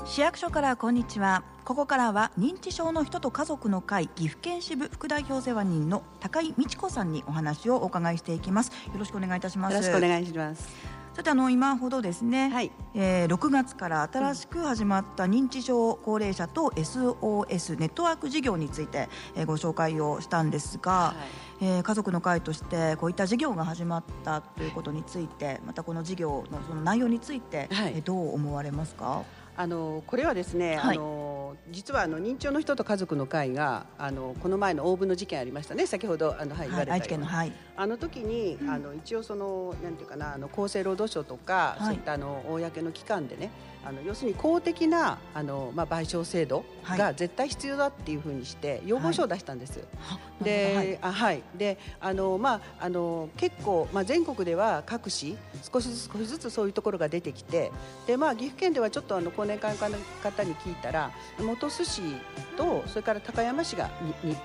市役所からこんにちは。ここからは認知症の人と家族の会岐阜県支部副代表世話人の高井美智子さんにお話をお伺いしていきます。よろしくお願いいたします。 よろしくお願いします。 さて今ほどですね、はい6月から新しく始まった認知症高齢者と SOS ネットワーク事業について、ご紹介をしたんですが、家族の会としてこういった事業が始まったということについて、またこの事業のその内容について、どう思われますか？ これはですね、実は認知症の人と家族の会がこの前のオーブの事件ありましたね。先ほど言われた愛知県の、 あの時に、一応なんていうかな厚生労働省とか、そういった公の機関でね要するに公的な賠償制度が絶対必要だっていうふうにして要望書を出したんです。で、結構、全国では各市少しずつそういうところが出てきて、で、岐阜県ではちょっと高年会の方に聞いたら本巣市とそれから高山市が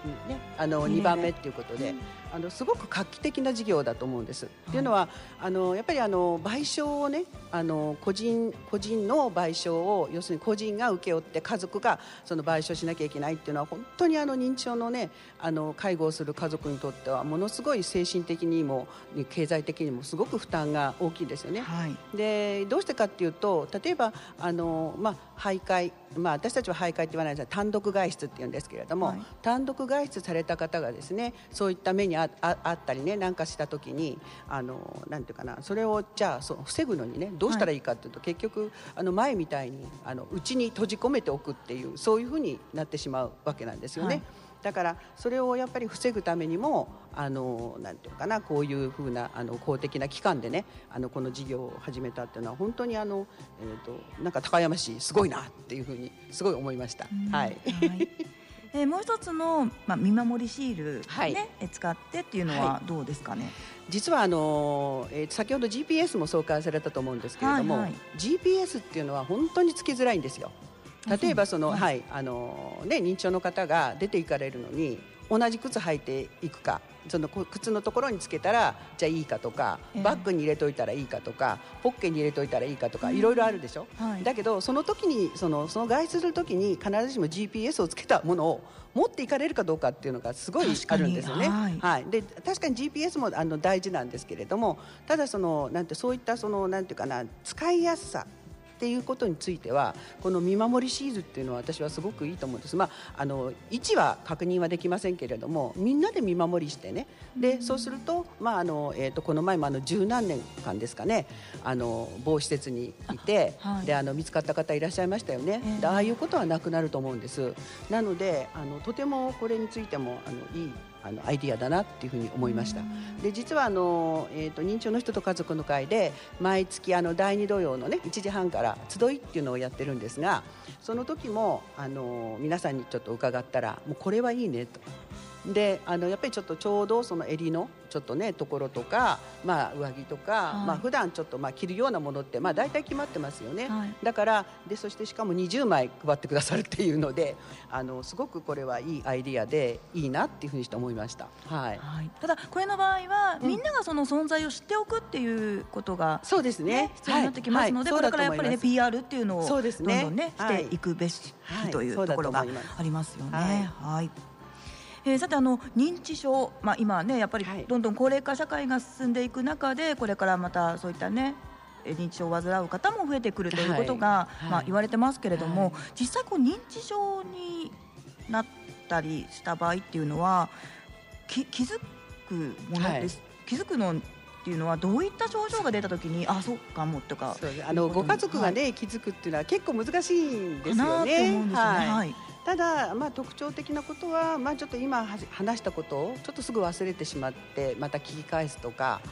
2番目っていうことで、すごく画期的な事業だと思うんです。っていうのはやっぱり賠償をね個人の賠償を要するに個人が請け負って家族がその賠償しなきゃいけないっていうのは本当に認知症のね介護をする家族にとってはものすごい精神的にも経済的にもすごく負担が大きいですよね。でどうしてかっていうと、例えば徘徊、私たちは徘徊って言わないですが単独外出って言うんですけれども、単独外出された方がですねそういった目にあったりねなんかした時になんていうかな、それをじゃあ防ぐのにねどうしたらいいかっていうと、結局前みたいに家に閉じ込めておくっていうそういうふうになってしまうわけなんですよね。だからそれをやっぱり防ぐためにもなんていうかな、こういうふうな公的な機関でねこの事業を始めたっていうのは本当になんか高山市すごいなっていうふうにすごい思いました。 もう一つの、見守りシールを、ね使ってっていうのはどうですかね？ 実は先ほど GPS も紹介されたと思うんですけれども、GPS っていうのは本当につきづらいんですよ。例えば認知症の方が出て行かれるのに同じ靴履いていくか、その靴のところにつけたらじゃあいいかとか、バッグに入れといたらいいかとか、ポッケに入れといたらいいかとか、いろいろあるでしょ。だけどその時にその外出する時に必ずしも GPS をつけたものを持っていかれるかどうかっていうのがすごいあるんですよね。で確かに GPS も大事なんですけれども、ただそういったなんていうかな使いやすさっていうことについてはこの見守りシールっていうのは私はすごくいいと思うんです。位置は確認はできませんけれども、みんなで見守りしてね、でそうすると、この前も十何年間ですかね某施設にいて、で見つかった方いらっしゃいましたよね。でああいうことはなくなると思うんです。なのでとてもこれについてもいいアイディアだなっていうふうに思いました。で実は認知症の人と家族の会で毎月第2土曜のね1時半から集いっていうのをやってるんですが、その時も皆さんにちょっと伺ったらもうこれはいいねと。でやっぱりちょうどその襟のちょっとねところとか、上着とか、普段ちょっと着るようなものって大体決まってますよね。だからそしてしかも20枚配ってくださるっていうので、すごくこれはいいアイディアでいいなっていうふうにして思いました。 ただこれの場合は、みんながその存在を知っておくっていうことが、 そうですね、 必要になってきますので、これからやっぱりね PR っていうのをどんどんねしていくべしというところがありますよね。さて認知症、今ねやっぱりどんどん高齢化社会が進んでいく中で、これからまたそういったね認知症を患う方も増えてくるということが、言われてますけれども、実際認知症になったりした場合っていうのは気づくものです。気づくのっていうのはどういった症状が出た時にそうかもとか、 ご家族がね気づくっていうのは結構難しいんですよね。ただ、特徴的なことは、ちょっと今話したことをちょっとすぐ忘れてしまってまた聞き返すとか、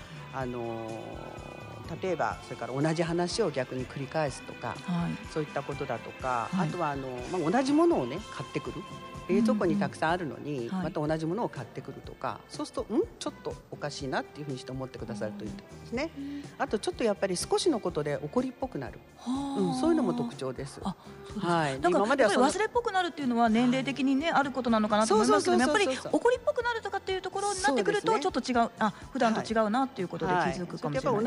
例えばそれから同じ話を逆に繰り返すとか、そういったことだとか、あとは同じものをね買ってくる、冷蔵庫にたくさんあるのに、また同じものを買ってくるとか、そうするとちょっとおかしいなっていうふうにして思ってくださるといいですね。あとちょっとやっぱり少しのことで怒りっぽくなる、そういうのも特徴です。 だからやっぱり忘れっぽくなるっていうのは年齢的にねあることなのかなと思いますけど、やっぱり怒りっぽくなるとかっていうところになってくるとちょっと違う、普段と違うなっていうことで気づくかもしれないですね。 やっぱ同じ話を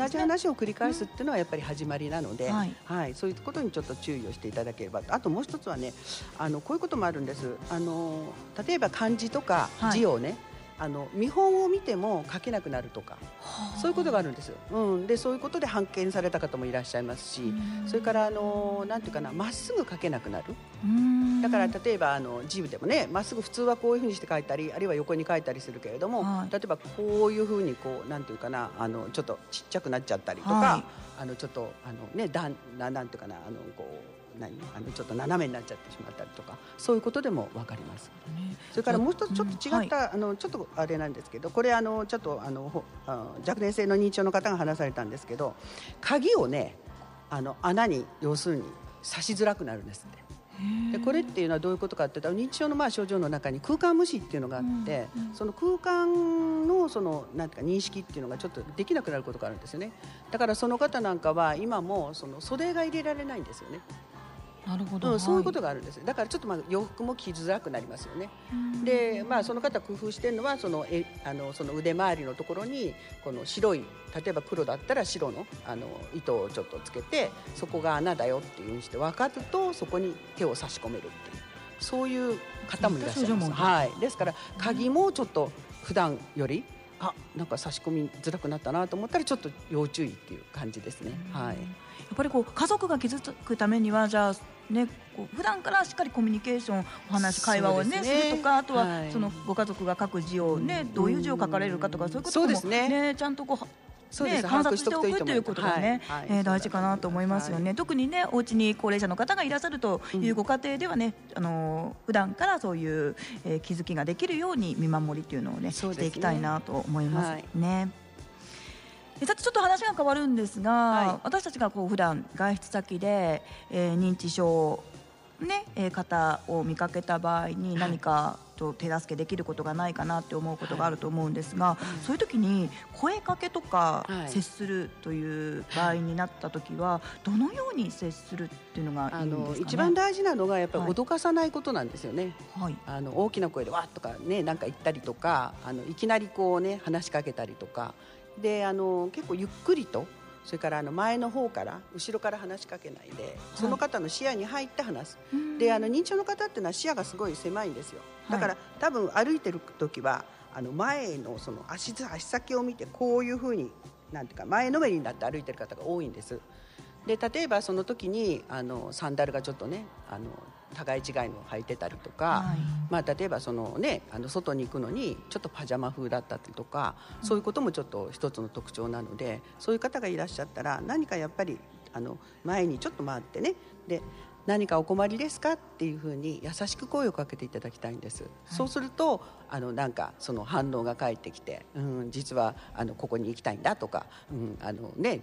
を繰り返すっていうのはやっぱり始まりなので、そういうことにちょっと注意をしていただければと。あともう一つはね、こういうこともあるんです。例えば漢字とか字をね、見本を見ても書けなくなるとか、そういうことがあるんです。でそういうことで発見された方もいらっしゃいますし、それからなんていうかな、まっすぐ書けなくなる。だから例えば字でもね、まっすぐ普通はこういうふうにして書いたり、あるいは横に書いたりするけれども、例えばこういうふうにこうなんていうかな、ちょっとちっちゃくなっちゃったりとか、ちょっとねなんていうかな、こうちょっと斜めになっちゃってしまったりとか、そういうことでも分かります。それからもう一つちょっと違った、ちょっとあれなんですけど、これちょっと若年性の認知症の方が話されたんですけど、鍵をね穴に要するに差しづらくなるんですって。でこれっていうのはどういうことかっていうと、認知症の症状の中に空間無視っていうのがあって、その空間のなんていうか認識っていうのがちょっとできなくなることがあるんですよね。だからその方なんかは今も袖が入れられないんですよね。 なるほど、 そういうことがあるんです。だからちょっと洋服も着づらくなりますよね。で、その方工夫してるのはその腕周りのところにこの白い、例えば黒だったら白の糸をちょっとつけて、そこが穴だよっていう風にして分かると、そこに手を差し込めるっていう、そういう方もいらっしゃいます。ですから鍵もちょっと普段よりなんか差し込みづらくなったなと思ったら、ちょっと要注意っていう感じですね。やっぱり家族が傷つくためには、じゃあね、普段からしっかりコミュニケーション、お話、会話をねするとか、あとはそのご家族が書く字をね、どういう字を書かれるかとか、そういうこともねちゃんと観察しておくということがね、大事かなと思いますよね。特にね、お家に高齢者の方がいらっしゃるというご家庭ではね、普段からそういう、気づきができるように見守りというのをねしていきたいなと思いますね。さてちょっと話が変わるんですが、私たちが普段外出先で、認知症方を見かけた場合に何か手助けできることがないかなって思うことがあると思うんですが、そういう時に声かけとか接するという場合になった時は、どのように接するっていうのがいいんですかね。 一番大事なのがやっぱり脅かさないことなんですよね。大きな声でわっとかね、なんか言ったりとか、いきなりこうね話しかけたりとかで、結構ゆっくりと、それから前の方から後ろから話しかけないで、その方の視野に入って話す。で認知症の方っていうのは視野がすごい狭いんですよ。だから多分歩いてる時は前の足先を見て、こういうふうになんていうか前のめりになって歩いてる方が多いんです。で例えばその時にサンダルがちょっとね互い違いのを履いてたりとか、例えば外に行くのにちょっとパジャマ風だったりとか、そういうこともちょっと一つの特徴なので、そういう方がいらっしゃったら、何かやっぱり前にちょっと回ってね、で何かお困りですかっていうふうに優しく声をかけていただきたいんです。そうするとなんかその反応が返ってきて、実はここに行きたいんだとか、なん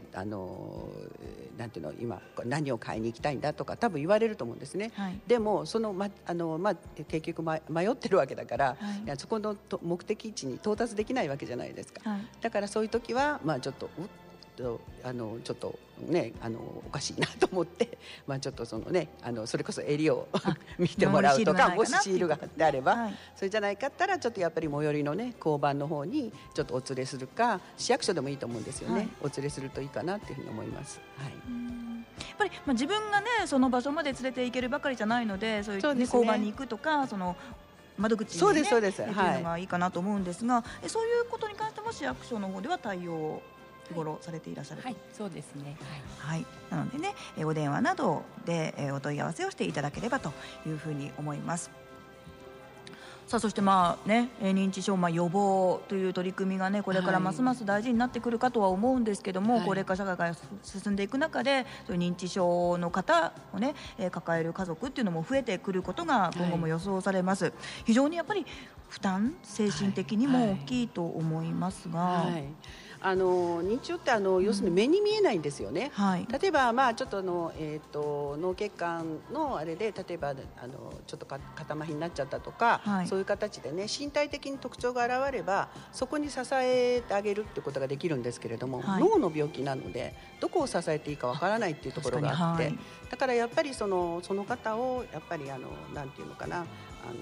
ていうの、今何を買いに行きたいんだとか多分言われると思うんですね。でも結局迷ってるわけだから、そこの目的地に到達できないわけじゃないですか。だからそういう時はちょっとちょっとねおかしいなと思って、ちょっとそれこそ襟を見てもらうとか、もしシールが貼ってあれば、それじゃないかったらちょっとやっぱり最寄りのね交番の方にちょっとお連れするか、市役所でもいいと思うんですよね。お連れするといいかなっていうふうに思います。やっぱり自分がねその場所まで連れて行けるばかりじゃないので、そういう交番に行くとか、窓口にねっていうのがいいかなと思うんですが、そういうことに関しても市役所の方では対応日頃されていらっしゃると。 そうですね。 なのでね、お電話などでお問い合わせをしていただければというふうに思います。さあそして認知症予防という取り組みがね、これからますます大事になってくるかとは思うんですけども、高齢化社会が進んでいく中で、そういう認知症の方をね抱える家族っていうのも増えてくることが今後も予想されます。非常にやっぱり負担、精神的にも大きいと思いますが、 認知症って要するに目に見えないんですよね。例えばちょっと脳血管のあれで、例えばちょっと肩麻痺になっちゃったとか、そういう形でね身体的に特徴が現れればそこに支えてあげるってことができるんですけれども、脳の病気なのでどこを支えていいかわからないっていうところがあって、だからやっぱりその方をやっぱりなんていうのかな、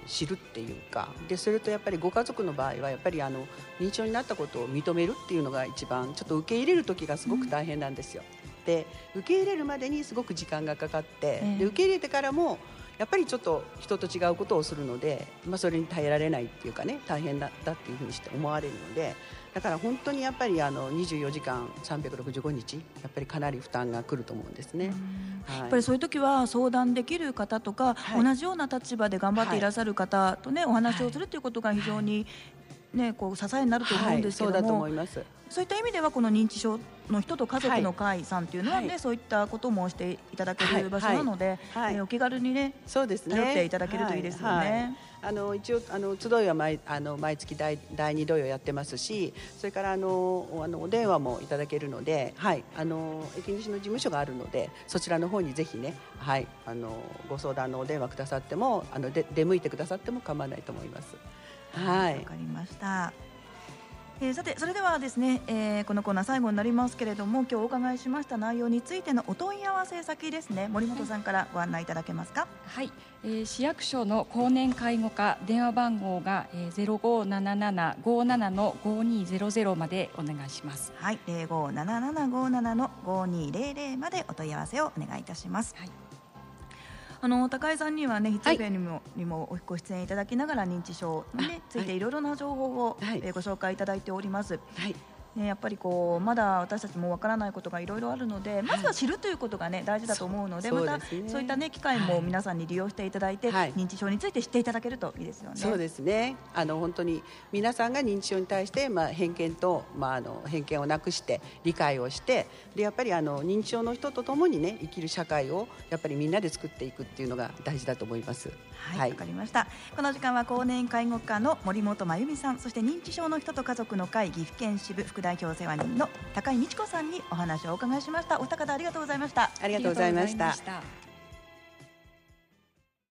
知るっていうかで、それとやっぱりご家族の場合はやっぱり認知症になったことを認めるっていうのが一番ちょっと受け入れる時がすごく大変なんですよ。で受け入れるまでにすごく時間がかかって、で受け入れてからもやっぱりちょっと人と違うことをするので、それに耐えられないっていうかね、大変だっていうふうにして思われるので、だから本当にやっぱり24時間365日やっぱりかなり負担が来ると思うんですね。 やっぱりそういう時は相談できる方とか、同じような立場で頑張っていらっしゃる方とね、お話をするということが非常にね、こう支えになると思うんですけども、 そうだと思います。 そういった意味ではこの認知症の人と家族の会さんというのはね、そういったこともしていただける場所なので、お気軽にね、頼っていただけるといいですよね。 一応集いは毎月第2土曜やってますし、それからお電話もいただけるので、駅西の事務所があるので、そちらの方にぜひね、ご相談のお電話くださっても出向いてくださっても構わないと思います。 わかりました。さてそれではですね、このコーナー最後になりますけれども、今日お伺いしました内容についてのお問い合わせ先ですね、森本さんからご案内いただけますか。 はい、市役所の公認介護課電話番号が、057757-5200までお願いします。 はい、057757-5200までお問い合わせをお願いいたします。高井さんにはね、ヒッツ FM にもご出演いただきながら認知症に、ついていろいろな情報を、ご紹介いただいております。やっぱりこうまだ私たちもわからないことがいろいろあるので、まずは知るということがね大事だと思うので、またそういったね機会も皆さんに利用していただいて、認知症について知っていただけるといいですよね。 そうですね。本当に皆さんが認知症に対して、偏見と、偏見をなくして理解をして、でやっぱり認知症の人とともにね生きる社会をやっぱりみんなで作っていくっていうのが大事だと思います。 わかりました。この時間は公認介護課の森本真由美さん、そして認知症の人と家族の会岐阜県支部副代表世話人の高井美智子さんにお話をお伺いしました。お二方ありがとうございました。 ありがとうございました。